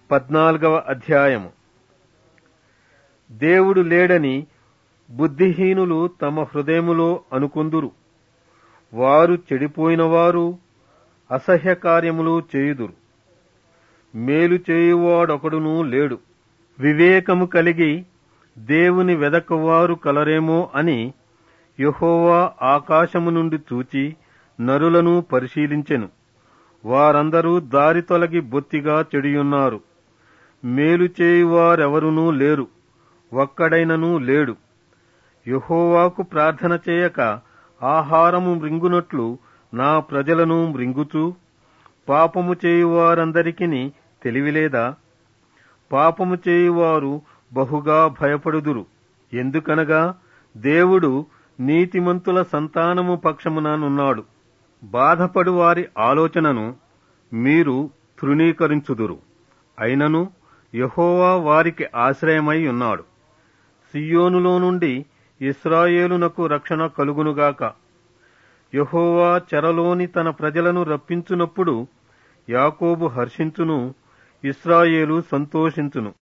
14వ అధ్యాయము. దేవుడు లేడని బుద్ధిహీనులు తమ హృదయములో అనుకొందురు. వారు చెడిపోయినవారు అసహ్య కార్యములు చేయుదురు. మేలు చేయువాడొకడునూ లేడు. వివేకము కలిగి దేవుని వెదకవారు కలరేమో అని యెహోవా ఆకాశము నుండి చూచి నరులను పరిశీలించెను. వారందరూ దారి తొలగి బొత్తిగా చెడియున్నారు. మేలు చేయువారెవరునూ లేరు, ఒక్కడైననూ లేడు. యెహోవాకు ప్రార్థన చేయక ఆహారము మృంగునట్లు నా ప్రజలను మృంగుచూ, పాపము చేయువారందరికిని తెలివిలేదా? పాపము చేయువారు బహుగా భయపడుదురు. ఎందుకనగా దేవుడు నీతిమంతుల సంతానము పక్షముననున్నాడు. బాధపడు వారి ఆలోచనను మీరు తృణీకరించుదురు. అయినను యెహోవా వారికి ఆశ్రయమై ఉన్నాడు. సియోనులో నుండి ఇశ్రాయేలునకు రక్షణ కలుగునుగాక. యెహోవా చెరలోని తన ప్రజలను రప్పించునప్పుడు యాకోబు హర్షించును, ఇశ్రాయేలు సంతోషించును.